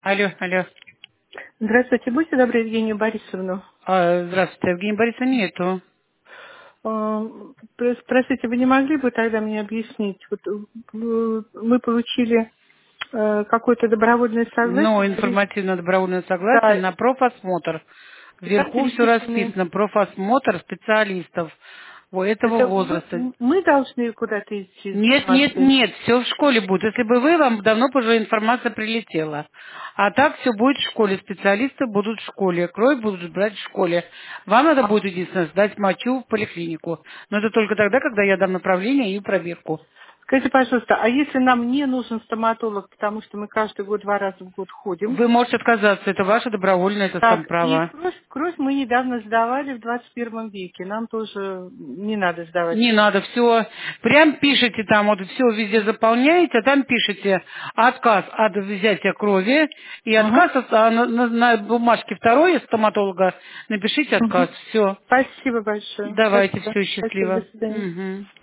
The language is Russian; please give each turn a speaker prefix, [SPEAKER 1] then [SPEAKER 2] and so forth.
[SPEAKER 1] Алло, алло.
[SPEAKER 2] Здравствуйте, будьте добры, Евгению Борисовну.
[SPEAKER 1] Здравствуйте, Евгения Борисовна нету.
[SPEAKER 2] Э, Простите, вы не могли бы тогда мне объяснить? Вот, мы получили какое-то добровольное
[SPEAKER 1] Но
[SPEAKER 2] согласие
[SPEAKER 1] информативно-добровольное согласие
[SPEAKER 2] да,
[SPEAKER 1] на профосмотр.
[SPEAKER 2] и там
[SPEAKER 1] Вверху все
[SPEAKER 2] перечислены.
[SPEAKER 1] расписано. Профосмотр специалистов
[SPEAKER 2] То
[SPEAKER 1] этого
[SPEAKER 2] есть
[SPEAKER 1] возраста.
[SPEAKER 2] мы должны куда-то идти с
[SPEAKER 1] Нет, нет,
[SPEAKER 2] информацией.
[SPEAKER 1] нет, все в школе будет. Если бы вы, вам давно бы уже информация прилетела. А так все будет в школе. Специалисты будут в школе. Кровь будут брать в школе. Вам надо будет единственное сдать мочу в поликлинику. Но это только тогда, когда я дам направление и проверку.
[SPEAKER 2] Скажите, пожалуйста, а если нам не нужен стоматолог, потому что мы каждый год 2 раза в год ходим?
[SPEAKER 1] Вы можете отказаться, это ваше добровольное, это сам
[SPEAKER 2] Так, и
[SPEAKER 1] право.
[SPEAKER 2] кровь мы недавно сдавали в 21 веке. Нам тоже не надо сдавать.
[SPEAKER 1] Не надо, все, прям пишите там, вот все везде заполняете, а там пишите отказ от взятия крови и
[SPEAKER 2] Угу.
[SPEAKER 1] отказ на бумажке второй из стоматолога напишите отказ,
[SPEAKER 2] Мгм.
[SPEAKER 1] все.
[SPEAKER 2] Спасибо большое.
[SPEAKER 1] Давайте,
[SPEAKER 2] Спасибо.
[SPEAKER 1] все,
[SPEAKER 2] Спасибо. До
[SPEAKER 1] счастливо.
[SPEAKER 2] свидания.
[SPEAKER 1] Мгм.